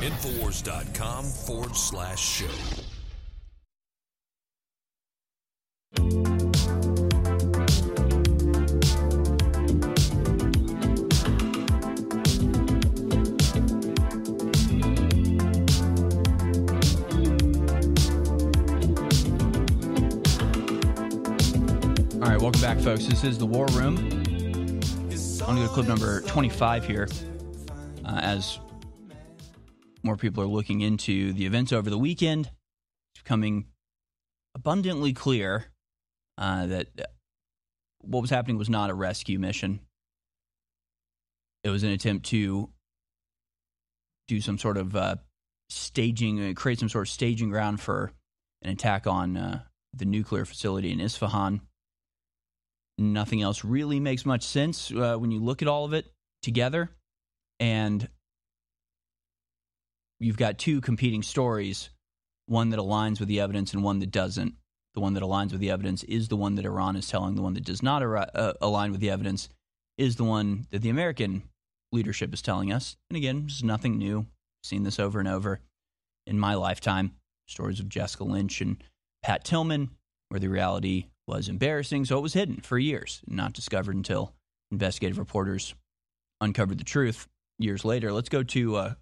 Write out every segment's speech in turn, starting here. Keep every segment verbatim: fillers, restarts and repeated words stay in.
Infowars.com forward slash show. All right, welcome back, folks. This is the War Room. I'm going to go to clip number twenty-five here uh, as more people are looking into the events over the weekend. It's becoming abundantly clear uh, that what was happening was not a rescue mission. It was an attempt to do some sort of uh, staging, uh, create some sort of staging ground for an attack on uh, the nuclear facility in Isfahan. Nothing else really makes much sense uh, when you look at all of it together. And you've got two competing stories, one that aligns with the evidence and one that doesn't. The one that aligns with the evidence is the one that Iran is telling. The one that does not ar- uh, align with the evidence is the one that the American leadership is telling us. And again, this is nothing new. I've seen this over and over in my lifetime. Stories of Jessica Lynch and Pat Tillman, where the reality was embarrassing, so it was hidden for years, not discovered until investigative reporters uncovered the truth years later. Let's go to, uh,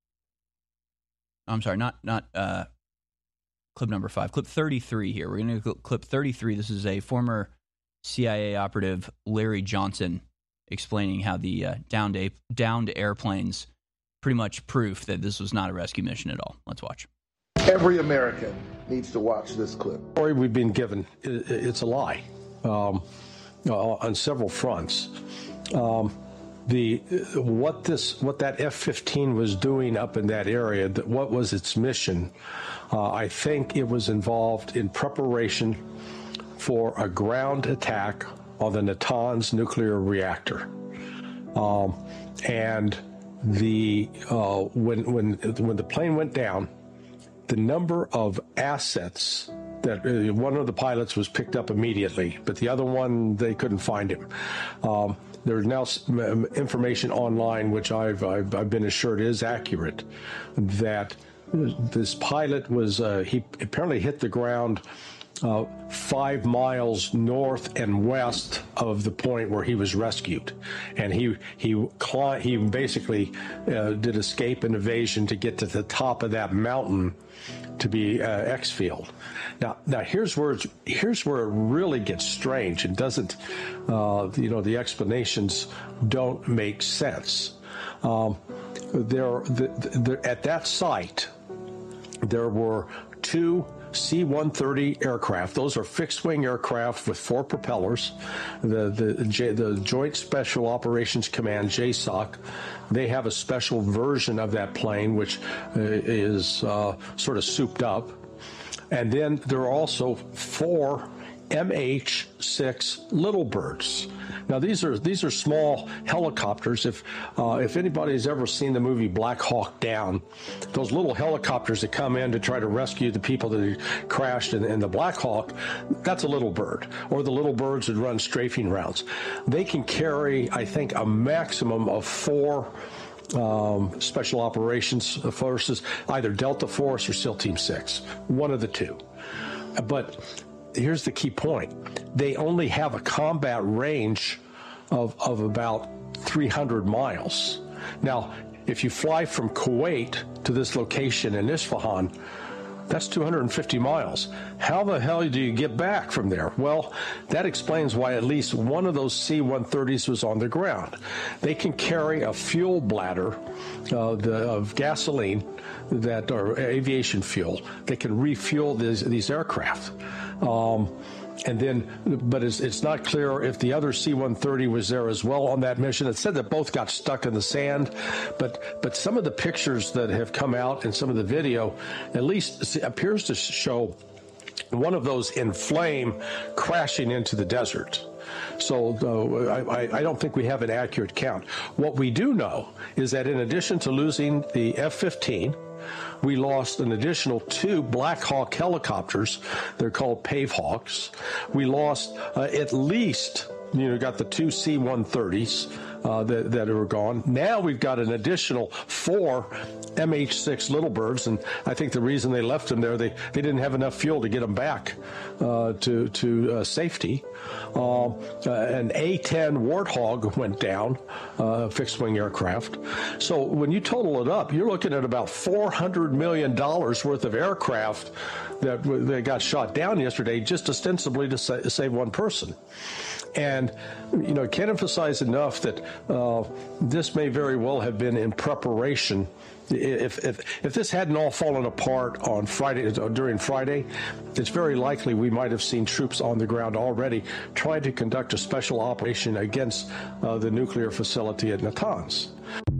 I'm sorry, not not uh, clip number five, clip thirty-three here. We're going to go clip thirty-three. This is a former C I A operative, Larry Johnson, explaining how the uh, downed, a- downed airplanes pretty much proof that this was not a rescue mission at all. Let's watch. Every American needs to watch this clip. The story we've been given, it's a lie um, on several fronts. Um, the what this what that F fifteen was doing up in that area, what was its mission? Uh, I think it was involved in preparation for a ground attack on the Natanz nuclear reactor, um, and the uh, when when when the plane went down, the number of assets that uh, one of the pilots was picked up immediately, but the other one, they couldn't find him. Um, there's now information online, which I've, I've, I've been assured is accurate, that this pilot was, uh, he apparently hit the ground Uh, five miles north and west of the point where he was rescued, and he he cli- he basically uh, did escape and evasion to get to the top of that mountain to be uh, exfiled. Now, now here's where it's, here's where it really gets strange and doesn't, uh, you know, the explanations don't make sense. Um, there, the, the, at that site, there were two C one thirty aircraft. Those are fixed-wing aircraft with four propellers. The the, J, the Joint Special Operations Command, J SOC, they have a special version of that plane, which uh, is uh, sort of souped up. And then there are also four M H six Little Birds. Now these are these are small helicopters. If uh, if anybody's ever seen the movie Black Hawk Down, those little helicopters that come in to try to rescue the people that crashed in, in the Black Hawk, that's a Little Bird. Or the Little Birds that run strafing rounds. They can carry, I think, a maximum of four um, special operations forces, either Delta Force or SEAL Team six, one of the two. But here's the key point. They only have a combat range of, of about three hundred miles. Now, if you fly from Kuwait to this location in Isfahan, that's two hundred fifty miles. How the hell do you get back from there? Well, that explains why at least one of those C one thirties was on the ground. They can carry a fuel bladder uh, the, of gasoline that or aviation fuel. They can refuel these, these aircraft. Um, and then, but it's, it's not clear if the other C one thirty was there as well on that mission. It said that both got stuck in the sand, but but some of the pictures that have come out and some of the video at least appears to show one of those in flame crashing into the desert. So uh, I, I don't think we have an accurate count. What we do know is that in addition to losing the F fifteen, we lost an additional two Black Hawk helicopters. They're called Pave Hawks. We lost uh, at least, you know, got the two C one thirties, uh, that, that were gone. Now we've got an additional four M H six Little Birds, and I think the reason they left them there, they, they didn't have enough fuel to get them back uh, to, to uh, safety. Uh, uh, an A ten Warthog went down, uh, fixed-wing aircraft. So when you total it up, you're looking at about four hundred million dollars worth of aircraft that, that got shot down yesterday, just ostensibly to sa- save one person. And, you know, can't emphasize enough that uh, this may very well have been in preparation. If, if if this hadn't all fallen apart on Friday, during Friday, it's very likely we might have seen troops on the ground already trying to conduct a special operation against uh, the nuclear facility at Natanz.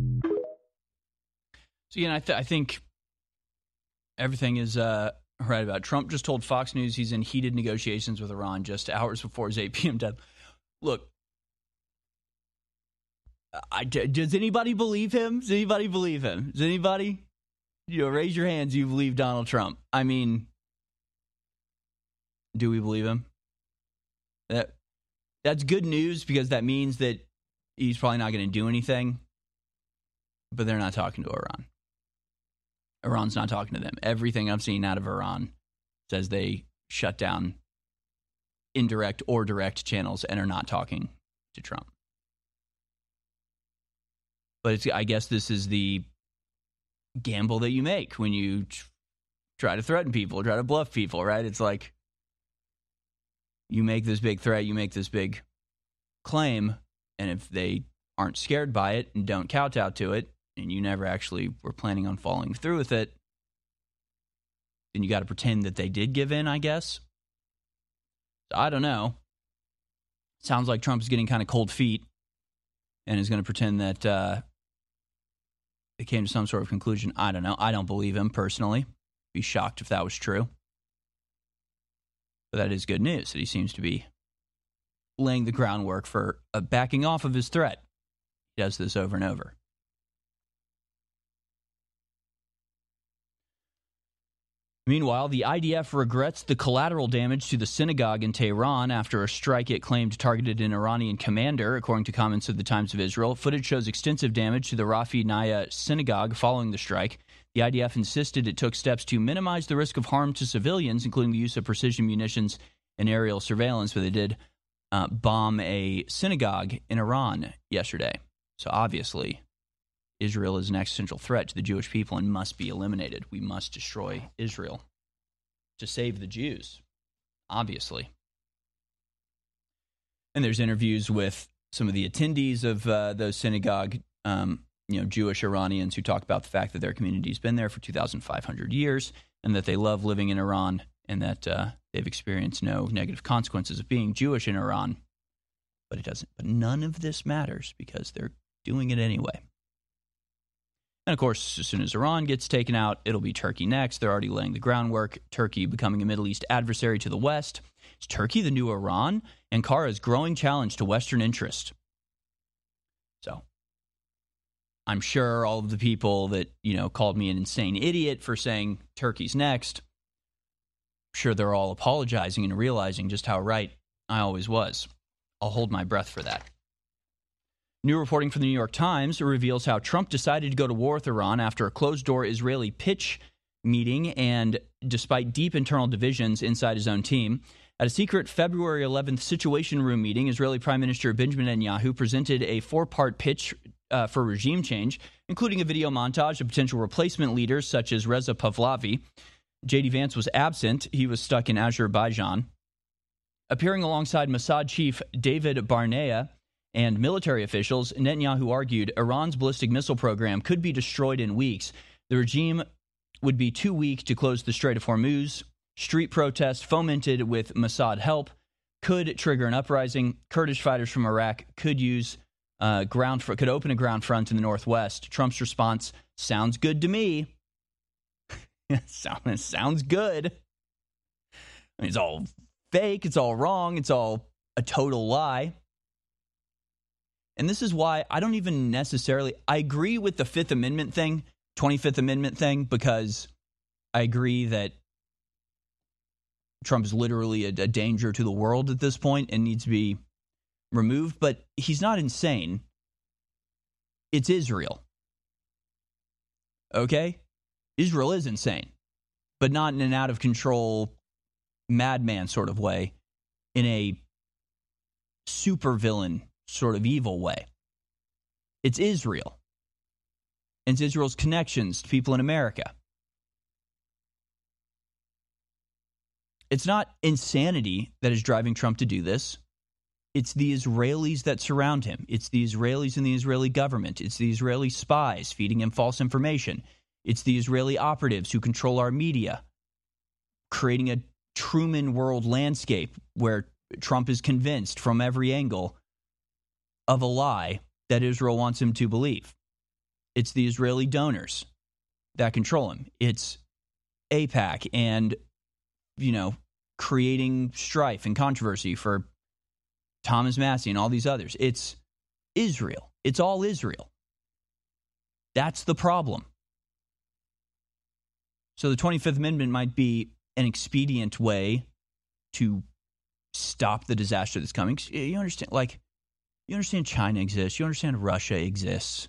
So, yeah, I, th- I think everything is uh, right about. Trump just told Fox News he's in heated negotiations with Iran just hours before his eight p.m. death. Look, I, does anybody believe him? Does anybody believe him? Does anybody? You know, raise your hands. You believe Donald Trump? I mean, do we believe him? That that's good news because that means that he's probably not going to do anything. But they're not talking to Iran. Iran's not talking to them. Everything I've seen out of Iran says they shut down indirect or direct channels and are not talking to Trump. But it's, I guess this is the gamble that you make when you try to threaten people, try to bluff people, right? It's like you make this big threat, you make this big claim, and if they aren't scared by it and don't kowtow to it, and you never actually were planning on following through with it, then you got to pretend that they did give in, I guess. I don't know. Sounds like Trump's getting kind of cold feet and is going to pretend that uh, they came to some sort of conclusion. I don't know. I don't believe him personally. Be shocked if that was true. But that is good news that he seems to be laying the groundwork for uh, backing off of his threat. He does this over and over. Meanwhile, the I D F regrets the collateral damage to the synagogue in Tehran after a strike it claimed targeted an Iranian commander, according to comments of the Times of Israel. Footage shows extensive damage to the Rafi Naya synagogue following the strike. The I D F insisted it took steps to minimize the risk of harm to civilians, including the use of precision munitions and aerial surveillance, but they did uh, bomb a synagogue in Iran yesterday. So obviously, Israel is an existential threat to the Jewish people and must be eliminated. We must destroy Israel to save the Jews, obviously. And there's interviews with some of the attendees of uh, those synagogue, um, you know, Jewish Iranians who talk about the fact that their community's been there for two thousand five hundred years and that they love living in Iran and that uh, they've experienced no negative consequences of being Jewish in Iran. But it doesn't. But none of this matters because they're doing it anyway. And, of course, as soon as Iran gets taken out, it'll be Turkey next. They're already laying the groundwork. Turkey becoming a Middle East adversary to the West. Is Turkey the new Iran? Ankara's growing challenge to Western interest. So, I'm sure all of the people that, you know, called me an insane idiot for saying Turkey's next, I'm sure they're all apologizing and realizing just how right I always was. I'll hold my breath for that. New reporting from the New York Times reveals how Trump decided to go to war with Iran after a closed-door Israeli pitch meeting and despite deep internal divisions inside his own team. At a secret February eleventh Situation Room meeting, Israeli Prime Minister Benjamin Netanyahu presented a four-part pitch uh, for regime change, including a video montage of potential replacement leaders such as Reza Pahlavi. J D. Vance was absent. He was stuck in Azerbaijan. Appearing alongside Mossad chief David Barnea and military officials, Netanyahu argued Iran's ballistic missile program could be destroyed in weeks. The regime would be too weak to close the Strait of Hormuz. Street protests fomented with Mossad help could trigger an uprising. Kurdish fighters from Iraq could use uh, ground fr- could open a ground front in the northwest. Trump's response: "Sounds good to me." sounds sounds good. I mean, it's all fake. It's all wrong. It's all a total lie. And this is why I don't even necessarily, I agree with the Fifth Amendment thing, twenty-fifth Amendment thing, because I agree that Trump is literally a, a danger to the world at this point and needs to be removed. But he's not insane. It's Israel. Okay? Israel is insane, but not in an out-of-control madman sort of way, in a supervillain sort of evil way. It's Israel. And it's Israel's connections to people in America. It's not insanity that is driving Trump to do this. It's the Israelis that surround him. It's the Israelis and the Israeli government. It's the Israeli spies feeding him false information. It's the Israeli operatives who control our media, creating a Truman world landscape where Trump is convinced from every angle of a lie that Israel wants him to believe. It's the Israeli donors that control him. It's AIPAC and, you know, creating strife and controversy for Thomas Massie and all these others. It's Israel. It's all Israel. That's the problem. So the twenty-fifth Amendment might be an expedient way to stop the disaster that's coming. You understand, like, you understand China exists. You understand Russia exists.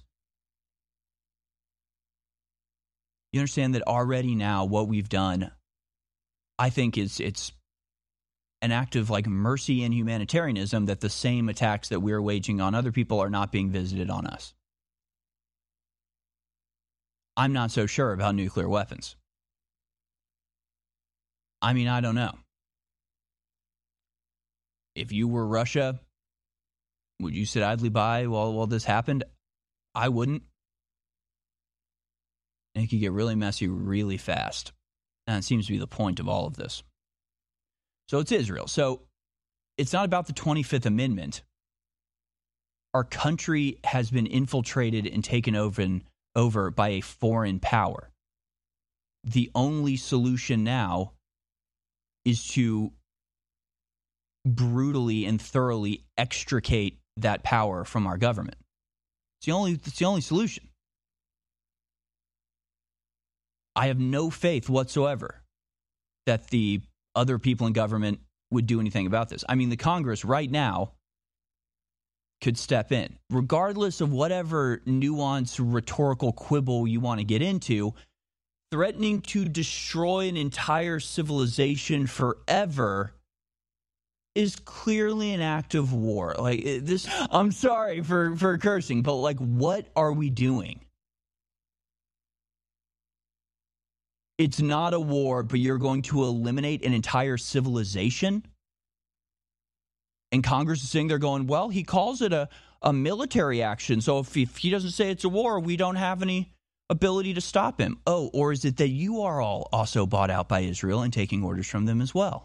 You understand that already now what we've done, I think it's it's an act of like mercy and humanitarianism, that the same attacks that we're waging on other people are not being visited on us. I'm not so sure about nuclear weapons. I mean, I don't know. If you were Russia, would you sit idly by while, while this happened? I wouldn't. And it could get really messy really fast. And it seems to be the point of all of this. So it's Israel. So it's not about the twenty-fifth Amendment. Our country has been infiltrated and taken over, over by a foreign power. The only solution now is to brutally and thoroughly extricate that power from our government. It's the only, it's the only solution. I have no faith whatsoever that the other people in government would do anything about this. I mean, the Congress right now could step in, regardless of whatever nuanced rhetorical quibble you want to get into. Threatening to destroy an entire civilization forever is clearly an act of war. Like this, I'm sorry for, for cursing, but like, what are we doing? It's not a war, but you're going to eliminate an entire civilization? And Congress is sitting there going, well, he calls it a, a military action. So if, if he doesn't say it's a war, we don't have any ability to stop him. Oh, or is it that you are all also bought out by Israel and taking orders from them as well?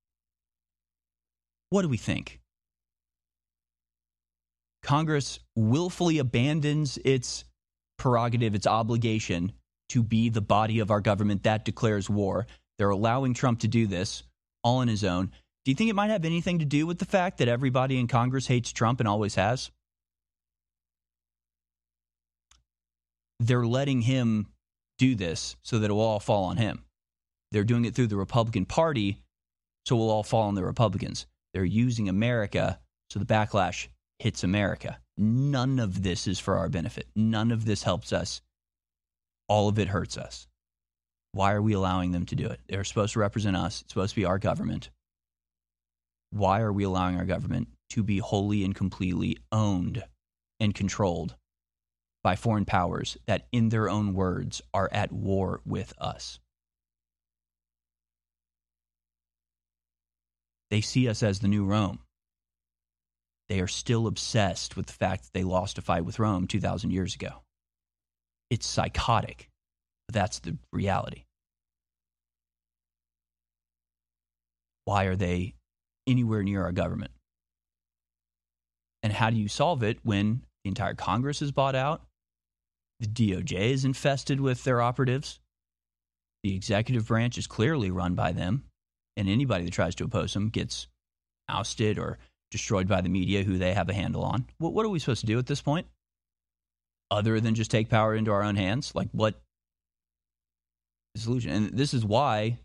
What do we think? Congress willfully abandons its prerogative, its obligation to be the body of our government that declares war. They're allowing Trump to do this all on his own. Do you think it might have anything to do with the fact that everybody in Congress hates Trump and always has? They're letting him do this so that it will all fall on him. They're doing it through the Republican Party, so it will all fall on the Republicans. They're using America so the backlash hits America. None of this is for our benefit. None of this helps us. All of it hurts us. Why are we allowing them to do it? They're supposed to represent us. It's supposed to be our government. Why are we allowing our government to be wholly and completely owned and controlled by foreign powers that, in their own words, are at war with us? They see us as the new Rome. They are still obsessed with the fact that they lost a fight with Rome two thousand years ago. It's psychotic, but that's the reality. Why are they anywhere near our government? And how do you solve it when the entire Congress is bought out? The D O J is infested with their operatives. The executive branch is clearly run by them. And anybody that tries to oppose them gets ousted or destroyed by the media, who they have a handle on. What, what are we supposed to do at this point? Other than just take power into our own hands? Like, what is the solution? And this is why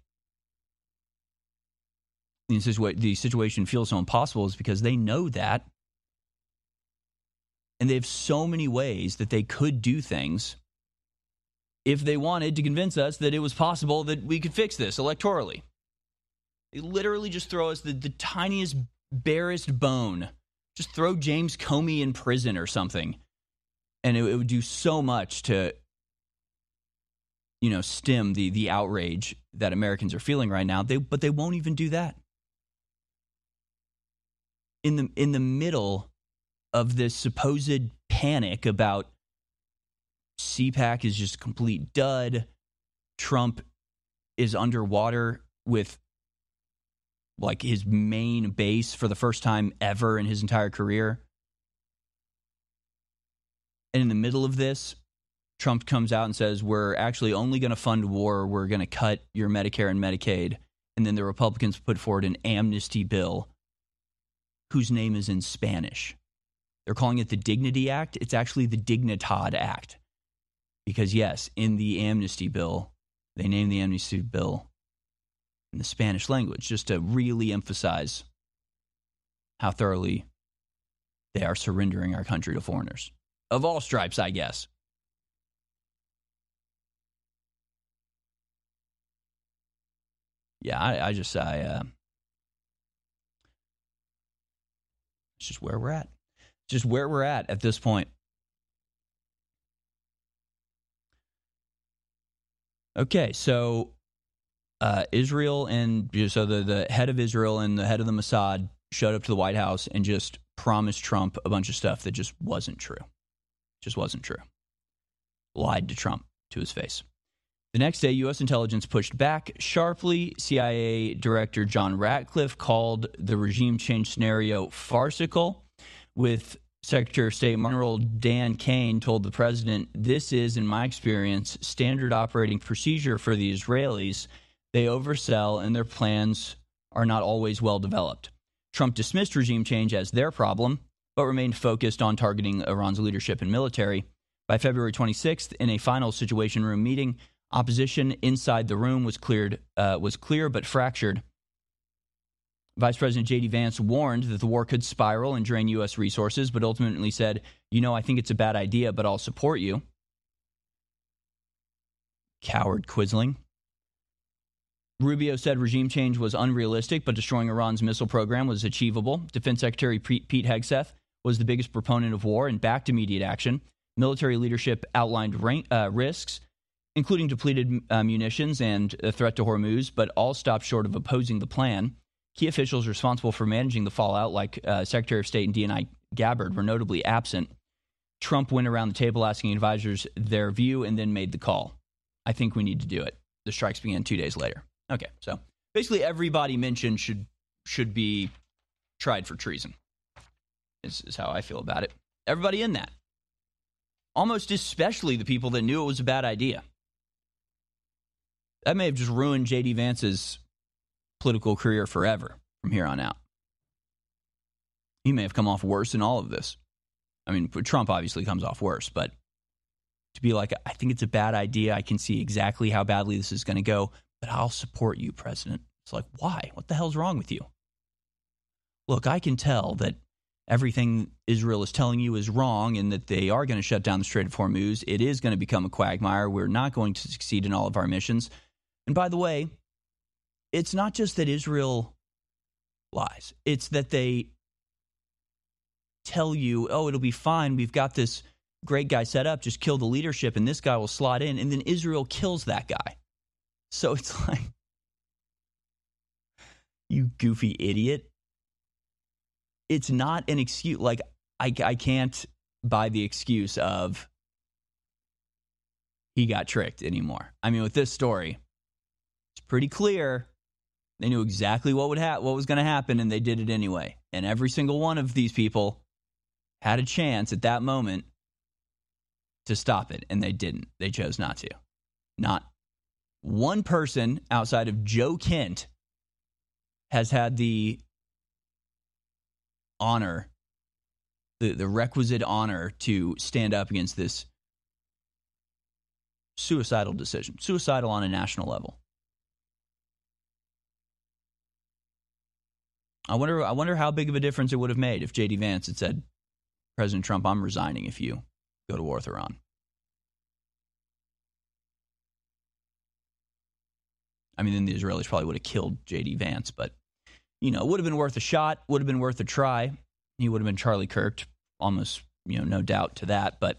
the situa- the situation feels so impossible, is because they know that. And they have so many ways that they could do things if they wanted to convince us that it was possible that we could fix this electorally. They literally just throw us the, the tiniest, barest bone. Just throw James Comey in prison or something. And it, it would do so much to, you know, stem the the outrage that Americans are feeling right now. They, but they won't even do that. In the in the middle of this supposed panic about C PAC is just a complete dud, Trump is underwater with like his main base for the first time ever in his entire career. And in the middle of this, Trump comes out and says, we're actually only going to fund war. We're going to cut your Medicare and Medicaid. And then the Republicans put forward an amnesty bill whose name is in Spanish. They're calling it the Dignity Act. It's actually the Dignidad Act. Because, yes, in the amnesty bill, they named the amnesty bill in the Spanish language just to really emphasize how thoroughly they are surrendering our country to foreigners. Of all stripes, I guess. Yeah, I, I just, I, uh, it's just where we're at. Just where we're at at this point. Okay, so uh, Israel and so the, the head of Israel and the head of the Mossad showed up to the White House and just promised Trump a bunch of stuff that just wasn't true. Just wasn't true. Lied to Trump to his face. The next day, U S intelligence pushed back sharply. C I A Director John Ratcliffe called the regime change scenario farcical, with Secretary of State General Dan Kane told the president, this is, in my experience, standard operating procedure for the Israelis. They oversell and their plans are not always well developed. Trump dismissed regime change as their problem, but remained focused on targeting Iran's leadership and military. By February twenty-sixth, in a final Situation Room meeting, opposition inside the room was cleared, uh, was clear but fractured. Vice President J D Vance warned that the war could spiral and drain U S resources, but ultimately said, you know, I think it's a bad idea, but I'll support you. Coward Quisling. Rubio said regime change was unrealistic, but destroying Iran's missile program was achievable. Defense Secretary Pete Hegseth was the biggest proponent of war and backed immediate action. Military leadership outlined rank, uh, risks, including depleted uh, munitions and a threat to Hormuz, but all stopped short of opposing the plan. Key officials responsible for managing the fallout, like uh, Secretary of State and D N I Gabbard, were notably absent. Trump went around the table asking advisors their view and then made the call. I think we need to do it. The strikes began two days later. Okay, so basically everybody mentioned should should be tried for treason, is, is how I feel about it. Everybody in that. Almost especially the people that knew it was a bad idea. That may have just ruined J D Vance's political career forever from here on out. He may have come off worse in all of this. I mean, Trump obviously comes off worse, but to be like, I think it's a bad idea. I can see exactly how badly this is going to go, but I'll support you, President. It's like, why? What the hell's wrong with you? Look, I can tell that everything Israel is telling you is wrong and that they are going to shut down the Strait of Hormuz. It is going to become a quagmire. We're not going to succeed in all of our missions. And by the way, it's not just that Israel lies. It's that they tell you, oh, it'll be fine. We've got this great guy set up. Just kill the leadership and this guy will slot in. And then Israel kills that guy. So it's like, you goofy idiot. It's not an excuse. Like, I, I can't buy the excuse of he got tricked anymore. I mean, with this story, it's pretty clear. They knew exactly what would ha- what was going to happen, and they did it anyway. And every single one of these people had a chance at that moment to stop it, and they didn't. They chose not to. Not one person outside of Joe Kent has had the honor, the, the requisite honor to stand up against this suicidal decision. Suicidal on a national level. I wonder I wonder how big of a difference it would have made if J D Vance had said, President Trump, I'm resigning if you go to war with Iran. I mean, then the Israelis probably would have killed J D Vance, but, you know, it would have been worth a shot, would have been worth a try. He would have been Charlie Kirk, almost, you know, no doubt to that. But,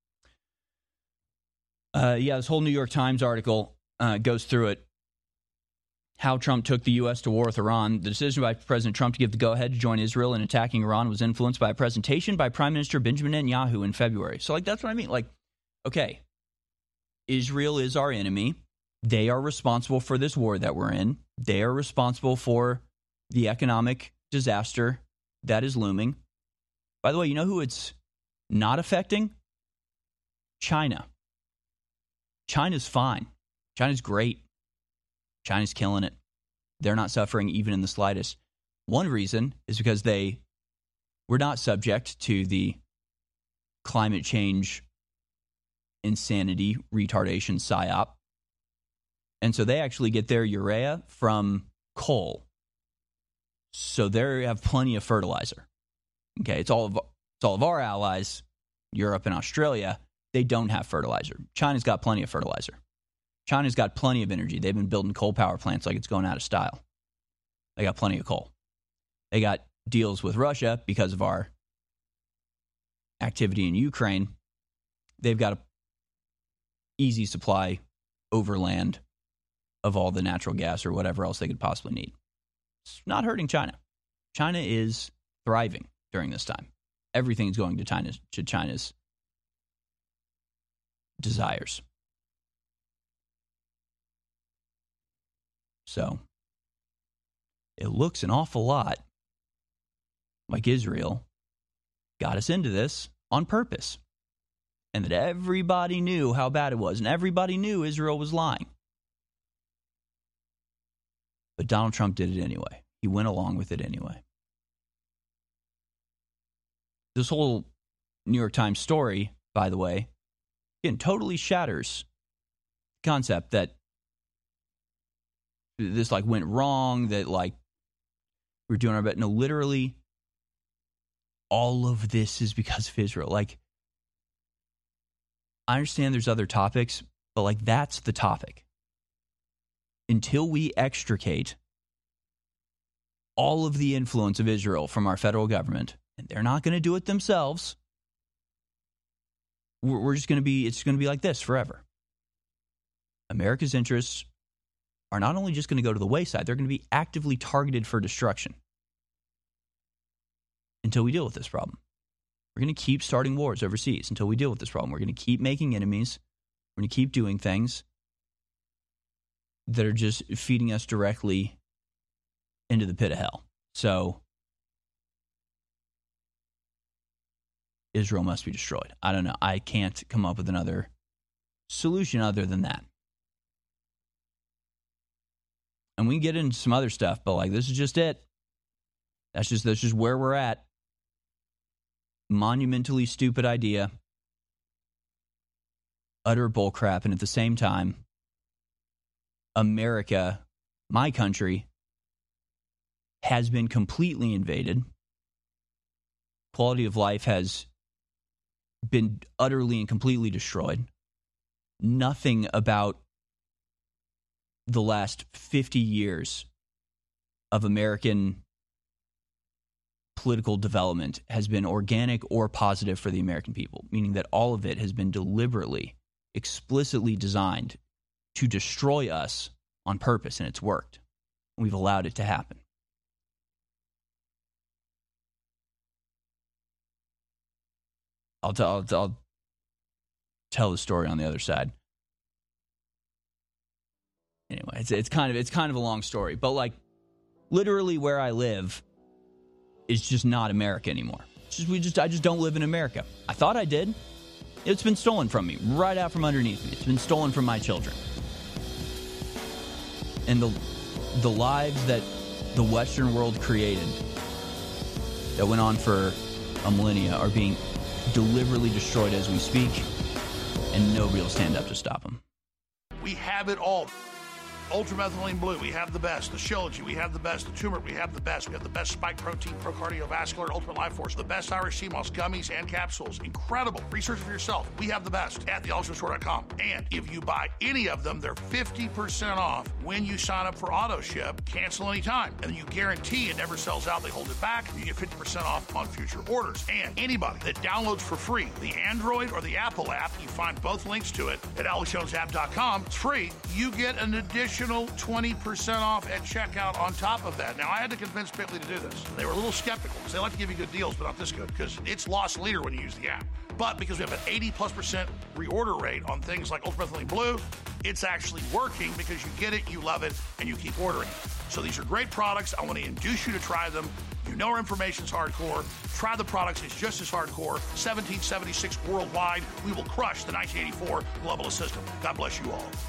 uh, yeah, this whole New York Times article uh, goes through it. How Trump took the U S to war with Iran. The decision by President Trump to give the go-ahead to join Israel in attacking Iran was influenced by a presentation by Prime Minister Benjamin Netanyahu in February. So, like, that's what I mean. Like, okay, Israel is our enemy. They are responsible for this war that we're in. They are responsible for the economic disaster that is looming. By the way, you know who it's not affecting? China. China's fine. China's great. China's killing it. They're not suffering even in the slightest. One reason is because they were not subject to the climate change insanity, retardation, psyop. And so they actually get their urea from coal. So they have plenty of fertilizer. Okay, it's all of it's all of our allies, Europe and Australia. They don't have fertilizer. China's got plenty of fertilizer. China's got plenty of energy. They've been building coal power plants like it's going out of style. They got plenty of coal. They got deals with Russia because of our activity in Ukraine. They've got an easy supply overland of all the natural gas or whatever else they could possibly need. It's not hurting China. China is thriving during this time. Everything's going to China's, to China's desires. So, it looks an awful lot like Israel got us into this on purpose. And that everybody knew how bad it was. And everybody knew Israel was lying. But Donald Trump did it anyway. He went along with it anyway. This whole New York Times story, by the way, again, totally shatters the concept that this like went wrong, that like we're doing our best. No, literally, all of this is because of Israel. Like, I understand there's other topics, but like that's the topic. Until we extricate all of the influence of Israel from our federal government, and they're not going to do it themselves, we're, we're just going to be, it's going to be like this forever. America's interests are not only just going to go to the wayside, they're going to be actively targeted for destruction until we deal with this problem. We're going to keep starting wars overseas until we deal with this problem. We're going to keep making enemies. We're going to keep doing things that are just feeding us directly into the pit of hell. So, Israel must be destroyed. I don't know. I can't come up with another solution other than that. And we can get into some other stuff, but like this is just it. That's just that's just where we're at. Monumentally stupid idea. Utter bullcrap, and at the same time, America, my country, has been completely invaded. Quality of life has been utterly and completely destroyed. Nothing about the last fifty years of American political development has been organic or positive for the American people, meaning that all of it has been deliberately, explicitly designed to destroy us on purpose, and it's worked. We've allowed it to happen. I'll tell, I'll, I'll tell the story on the other side. Anyway, it's it's kind of it's kind of a long story, but like literally where I live is just not America anymore. It's just we just I just don't live in America. I thought I did. It's been stolen from me, right out from underneath me. It's been stolen from my children. And the the lives that the Western world created that went on for a millennia are being deliberately destroyed as we speak, and nobody will stand up to stop them. We have it all. Ultramethylene Blue, we have the best. The Shilajit, we have the best. The Turmeric, we have the best. We have the best Spike Protein, Pro Cardiovascular, Ultimate Life Force, the best Irish Sea Moss gummies and capsules. Incredible. Research for yourself. We have the best at the ultimate store dot com. And if you buy any of them, they're fifty percent off when you sign up for auto ship. Cancel anytime. And you guarantee it never sells out. They hold it back. You get fifty percent off on future orders. And anybody that downloads for free the Android or the Apple app, you find both links to it at alex jones app dot com. It's free. You get an additional twenty percent off at checkout on top of that. Now, I had to convince Bitly to do this. They were a little skeptical because they like to give you good deals, but not this good because it's loss leader when you use the app. But because we have an eighty plus percent reorder rate on things like Ultramethylene Blue, it's actually working because you get it, you love it, and you keep ordering. So these are great products. I want to induce you to try them. You know our information's hardcore. Try the products. It's just as hardcore. seventeen seventy-six worldwide. We will crush the nineteen eighty-four globalist system. God bless you all.